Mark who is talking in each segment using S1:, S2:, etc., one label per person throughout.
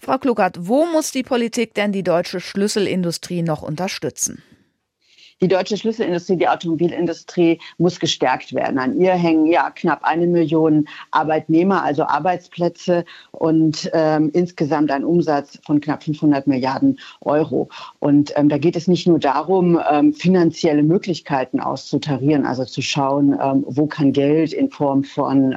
S1: Frau Kluckert, wo muss die Politik denn die deutsche Schlüsselindustrie noch unterstützen?
S2: Die deutsche Schlüsselindustrie, die Automobilindustrie, muss gestärkt werden. An ihr hängen ja knapp 1 Million Arbeitnehmer, also Arbeitsplätze und insgesamt ein Umsatz von knapp 500 Milliarden Euro. Und da geht es nicht nur darum, finanzielle Möglichkeiten auszutarieren, also zu schauen, wo kann Geld in Form von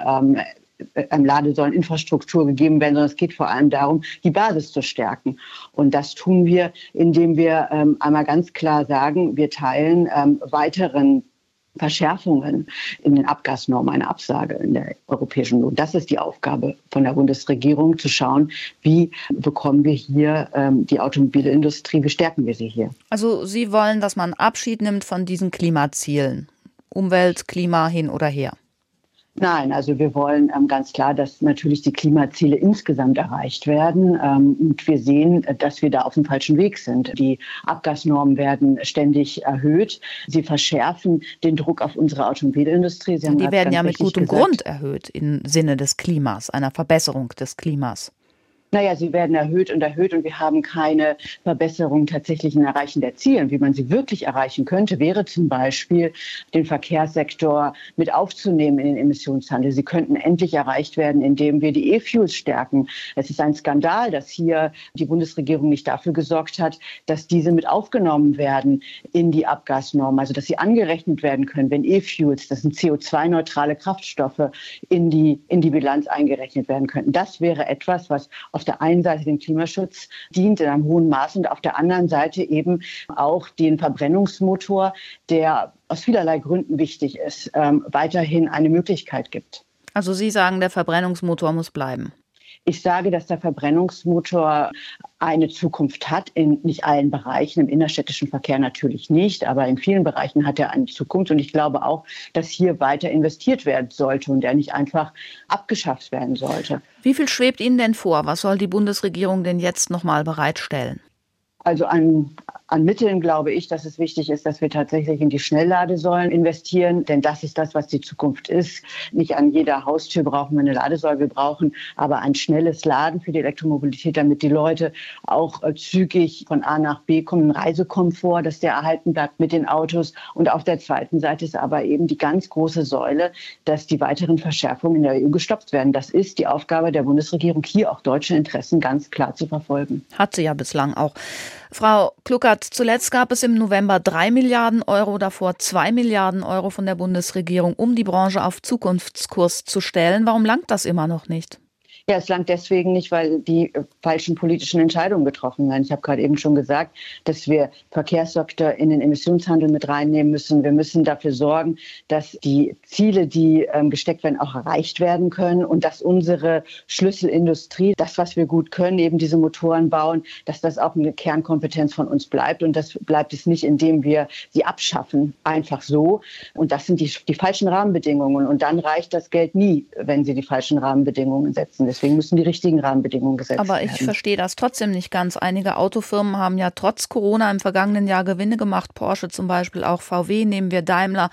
S2: Ladesäuleninfrastruktur gegeben werden, sondern es geht vor allem darum, die Basis zu stärken. Und das tun wir, indem wir einmal ganz klar sagen, wir teilen weiteren Verschärfungen in den Abgasnormen eine Absage in der Europäischen Union. Das ist die Aufgabe von der Bundesregierung, zu schauen, wie bekommen wir hier die Automobilindustrie, wie stärken wir sie hier.
S1: Also Sie wollen, dass man Abschied nimmt von diesen Klimazielen. Umwelt, Klima hin oder her.
S2: Nein, also wir wollen ganz klar, dass natürlich die Klimaziele insgesamt erreicht werden. Und wir sehen, dass wir da auf dem falschen Weg sind. Die Abgasnormen werden ständig erhöht. Sie verschärfen den Druck auf unsere Automobilindustrie.
S1: Die werden ja mit gutem Grund erhöht im Sinne des Klimas, einer Verbesserung des Klimas.
S2: Naja, sie werden erhöht und wir haben keine Verbesserung tatsächlich im Erreichen der Ziele. Wie man sie wirklich erreichen könnte, wäre zum Beispiel, den Verkehrssektor mit aufzunehmen in den Emissionshandel. Sie könnten endlich erreicht werden, indem wir die E-Fuels stärken. Es ist ein Skandal, dass hier die Bundesregierung nicht dafür gesorgt hat, dass diese mit aufgenommen werden in die Abgasnormen, also dass sie angerechnet werden können, wenn E-Fuels, das sind CO2-neutrale Kraftstoffe, in die Bilanz eingerechnet werden könnten. Das wäre etwas, was auf der einen Seite dem Klimaschutz dient in einem hohen Maß und auf der anderen Seite eben auch den Verbrennungsmotor, der aus vielerlei Gründen wichtig ist, weiterhin eine Möglichkeit gibt.
S1: Also Sie sagen, der Verbrennungsmotor muss bleiben.
S2: Ich sage, dass der Verbrennungsmotor eine Zukunft hat, in nicht allen Bereichen, im innerstädtischen Verkehr natürlich nicht, aber in vielen Bereichen hat er eine Zukunft. Und ich glaube auch, dass hier weiter investiert werden sollte und er nicht einfach abgeschafft werden sollte.
S1: Wie viel schwebt Ihnen denn vor? Was soll die Bundesregierung denn jetzt noch mal bereitstellen?
S2: Also an Mitteln glaube ich, dass es wichtig ist, dass wir tatsächlich in die Schnellladesäulen investieren, denn das ist das, was die Zukunft ist. Nicht an jeder Haustür brauchen wir eine Ladesäule, wir brauchen aber ein schnelles Laden für die Elektromobilität, damit die Leute auch zügig von A nach B kommen, Reisekomfort, dass der erhalten bleibt mit den Autos. Und auf der zweiten Seite ist aber eben die ganz große Säule, dass die weiteren Verschärfungen in der EU gestoppt werden. Das ist die Aufgabe der Bundesregierung, hier auch deutsche Interessen ganz klar zu verfolgen.
S1: Hat sie ja bislang auch. Frau Kluckert, zuletzt gab es im November 3 Milliarden Euro, davor 2 Milliarden Euro von der Bundesregierung, um die Branche auf Zukunftskurs zu stellen. Warum langt das immer noch nicht?
S2: Ja, es langt deswegen nicht, weil die falschen politischen Entscheidungen getroffen werden. Ich habe gerade eben schon gesagt, dass wir Verkehrssektor in den Emissionshandel mit reinnehmen müssen. Wir müssen dafür sorgen, dass die Ziele, die gesteckt werden, auch erreicht werden können und dass unsere Schlüsselindustrie, das, was wir gut können, eben diese Motoren bauen, dass das auch eine Kernkompetenz von uns bleibt. Und das bleibt es nicht, indem wir sie abschaffen, einfach so. Und das sind die falschen Rahmenbedingungen. Und dann reicht das Geld nie, wenn Sie die falschen Rahmenbedingungen setzen. Deswegen müssen die richtigen Rahmenbedingungen gesetzt werden.
S1: Aber ich verstehe das trotzdem nicht ganz. Einige Autofirmen haben ja trotz Corona im vergangenen Jahr Gewinne gemacht. Porsche zum Beispiel, auch VW, nehmen wir Daimler.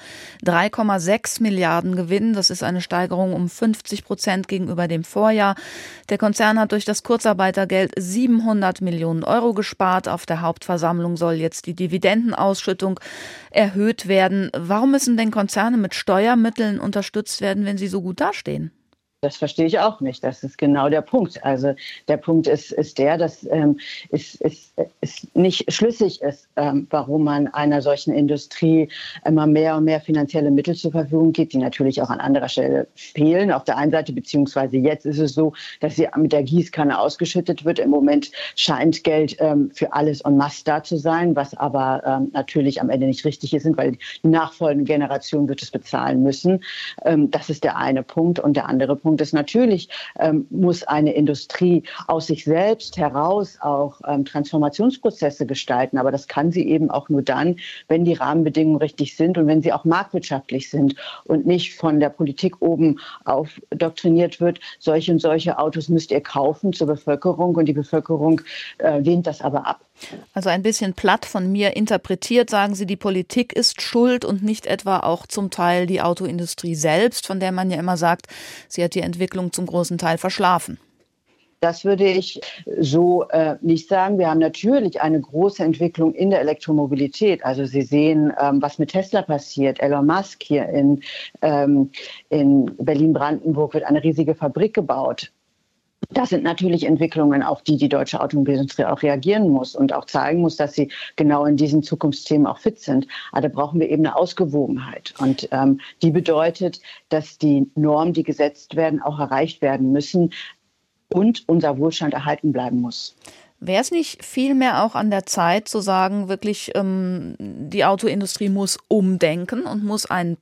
S1: 3,6 Milliarden Gewinn. Das ist eine Steigerung um 50% gegenüber dem Vorjahr. Der Konzern hat durch das Kurzarbeitergeld 700 Millionen Euro gespart. Auf der Hauptversammlung soll jetzt die Dividendenausschüttung erhöht werden. Warum müssen denn Konzerne mit Steuermitteln unterstützt werden, wenn sie so gut dastehen?
S2: Das verstehe ich auch nicht. Das ist genau der Punkt. Also der Punkt ist der, dass es nicht schlüssig ist, warum man einer solchen Industrie immer mehr und mehr finanzielle Mittel zur Verfügung gibt, die natürlich auch an anderer Stelle fehlen. Auf der einen Seite, beziehungsweise jetzt ist es so, dass sie mit der Gießkanne ausgeschüttet wird. Im Moment scheint Geld für alles en masse da zu sein, was aber natürlich am Ende nicht richtig ist, weil die nachfolgende Generation wird es bezahlen müssen. Das ist der eine Punkt. Und der andere Punkt ist natürlich, muss eine Industrie aus sich selbst heraus auch Transformationsprozesse gestalten. Aber das kann sie eben auch nur dann, wenn die Rahmenbedingungen richtig sind und wenn sie auch marktwirtschaftlich sind und nicht von der Politik oben auf doktriniert wird, solche und solche Autos müsst ihr kaufen zur Bevölkerung und die Bevölkerung lehnt das aber ab.
S1: Also ein bisschen platt von mir interpretiert, sagen Sie, die Politik ist schuld und nicht etwa auch zum Teil die Autoindustrie selbst, von der man ja immer sagt, sie hat die Entwicklung zum großen Teil verschlafen.
S2: Das würde ich so nicht sagen. Wir haben natürlich eine große Entwicklung in der Elektromobilität. Also Sie sehen, was mit Tesla passiert. Elon Musk hier in Berlin-Brandenburg wird eine riesige Fabrik gebaut. Das sind natürlich Entwicklungen, auf die die deutsche Automobilindustrie auch reagieren muss und auch zeigen muss, dass sie genau in diesen Zukunftsthemen auch fit sind. Aber da brauchen wir eben eine Ausgewogenheit. Und die bedeutet, dass die Normen, die gesetzt werden, auch erreicht werden müssen und unser Wohlstand erhalten bleiben muss.
S1: Wäre es nicht vielmehr auch an der Zeit zu sagen, wirklich, die Autoindustrie muss umdenken und muss einen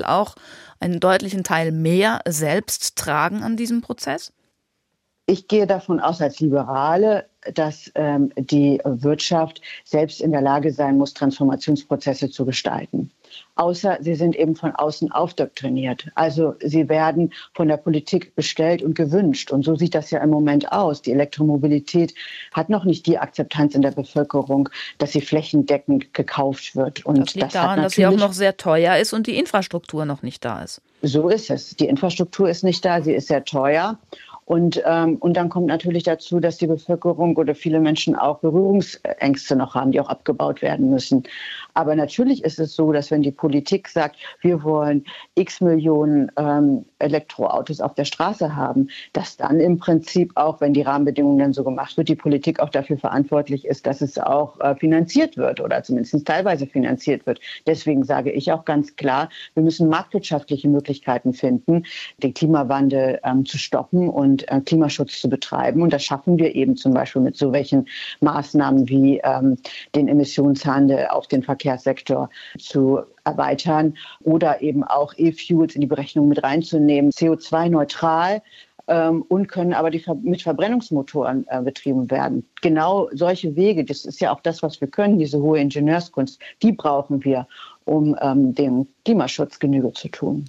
S1: deutlichen Teil mehr selbst tragen an diesem Prozess?
S2: Ich gehe davon aus als Liberale, dass die Wirtschaft selbst in der Lage sein muss, Transformationsprozesse zu gestalten. Außer sie sind eben von außen aufdoktriniert. Also sie werden von der Politik bestellt und gewünscht. Und so sieht das ja im Moment aus. Die Elektromobilität hat noch nicht die Akzeptanz in der Bevölkerung, dass sie flächendeckend gekauft wird. Und
S1: das liegt daran, dass sie auch noch sehr teuer ist und die Infrastruktur noch nicht da ist.
S2: So ist es. Die Infrastruktur ist nicht da, sie ist sehr teuer. Und dann kommt natürlich dazu, dass die Bevölkerung oder viele Menschen auch Berührungsängste noch haben, die auch abgebaut werden müssen. Aber natürlich ist es so, dass wenn die Politik sagt, wir wollen x Millionen Elektroautos auf der Straße haben, dass dann im Prinzip auch, wenn die Rahmenbedingungen dann so gemacht wird, die Politik auch dafür verantwortlich ist, dass es auch finanziert wird oder zumindest teilweise finanziert wird. Deswegen sage ich auch ganz klar, wir müssen marktwirtschaftliche Möglichkeiten finden, den Klimawandel zu stoppen und Klimaschutz zu betreiben. Und das schaffen wir eben zum Beispiel mit so welchen Maßnahmen wie den Emissionshandel auf den Verkehrssektor zu erweitern oder eben auch E-Fuels in die Berechnung mit reinzunehmen, CO2-neutral und können aber mit Verbrennungsmotoren betrieben werden. Genau solche Wege, das ist ja auch das, was wir können, diese hohe Ingenieurskunst, die brauchen wir, um dem Klimaschutz Genüge zu tun.